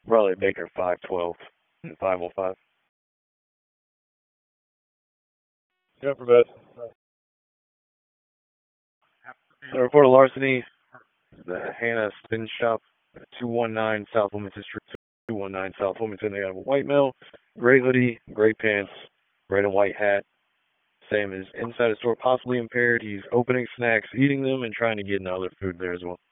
Probably Baker 512 and 505. Yeah, for bed. Report of larceny, the Hannah Spin Shop, 219 South Wilmington Street, 219 South Wilmington. They have a white male, gray hoodie, gray pants, red and white hat. Same as inside the store, possibly impaired. He's opening snacks, eating them, and trying to get into other food there as well.